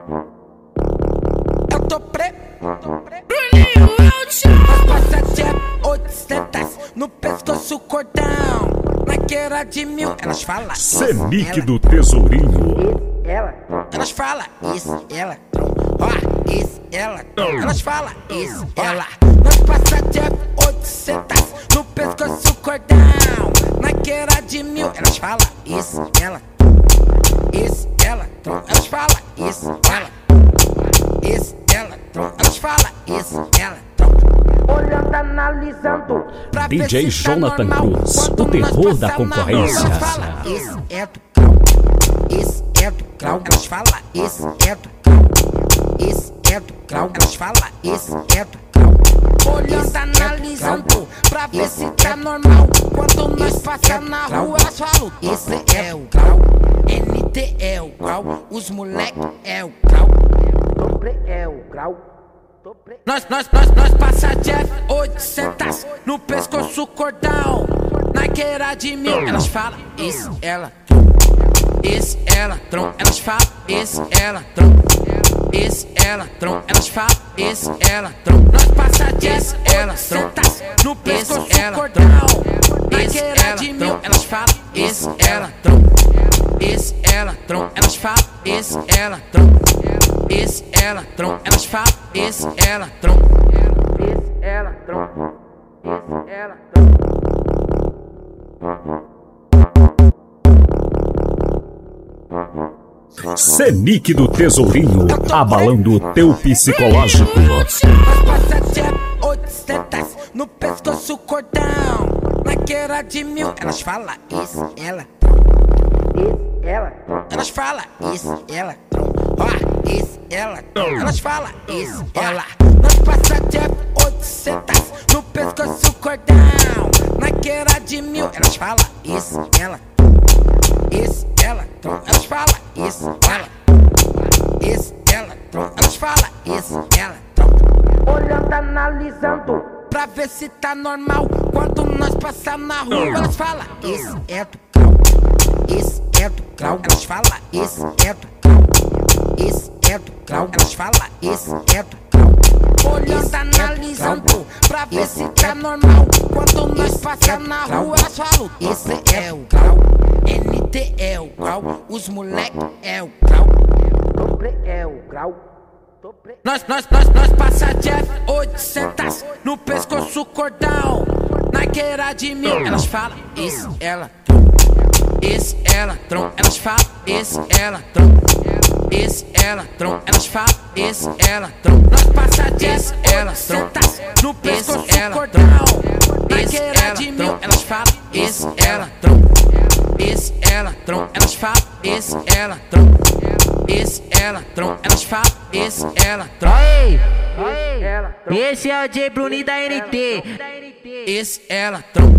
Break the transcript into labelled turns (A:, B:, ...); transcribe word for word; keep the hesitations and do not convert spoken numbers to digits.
A: Eu tô pre...
B: Bruninho é o chão.
A: Nós passa de oitocentas no pescoço cordão. Naquela de mil, elas falam
C: Senic do Tesourinho.
A: ela, elas falam isso, ela, ó, isso, ela, elas falam isso, ela. Nós passa de oitocentas no pescoço cordão. Naquela de mil, elas falam isso, ela, isso, ela, elas falam isso, ela, isso, ela, elas falam isso, ela. Olhando, analisando pra
C: D J
A: ver se tá
C: Jonathan
A: normal.
C: Cruz,
A: Quando
C: o terror
A: nós
C: da
A: passa na
C: concorrência.
A: rua, elas falam, esse é do grau, esse é do grau. Elas falam, esse é do grau, esse é do grau. Elas falam, esse é do grau. Olhando, analisando pra ver se tá normal. Quando nós passa na rua, elas falam, esse é o grau. N T é o grau, os moleque é o grau, doble é o grau. Nós, nós, nós, nós passa de oitocentas no pescoço cordão. Naquela de mil, elas falam, esse, ela, esse, ela, tron. Elas falam, esse, ela, tron. Esse, ela, tron. Elas falam, esse, ela, tron. Nós passa de oitocentas no pescoço cordão. Naquela de mil, elas falam, esse, ela, tron. Esse, ela, tron. Elas falam, esse, ela, tron. Esse, ela, tron. Elas falam, esse, ela, tron. Esse, ela, tron. Esse, ela, tron.
C: Senic do Tesourinho, abalando o teu psicológico.
A: Nós passa de oitocentas no pescoço cordão. Naquela de mil, elas falam, esse, ela, esse, ela. Elas falam, esse, ela, ó, esse, ela. Elas falam, esse, ela. Nós passa de oitocentas no pescoço cordão. Naquela de mil, elas falam, esse, ela, esse, ela. Elas falam, esse, ela, esse, ela. Elas falam, esse, ela. Olhando, analisando pra ver se tá normal. Quando nós passa na rua, elas falam, esse é do grau, esse é do grau. Elas falam, esse é do grau, esse é do grau. Elas falam, esse é do grau. Olhando, analisando pra ver se tá normal. Quando nós passa na rua, elas falam, esse é o grau. N T é o grau, os moleque é o grau, doble é o grau. Nós, nós, nós, nós passa de oitocentas no pescoço cordão. Naquela de mil, elas falam, esse, ela, esse, ela, tron. Elas falam, esse, ela, tron. Esse, ela, tron. Elas falam, esse, ela, tron. Nós passa de oitocentas no pescoço cordão. Naquela de mil, elas falam, esse, ela, tron. Esse, ela, tron. Elas falam, esse, ela, tron. Esse, ela, tron. Elas falam, esse, ela, tron.
B: Esse é o J Bruninho da N T.
A: Esse, ela, tron.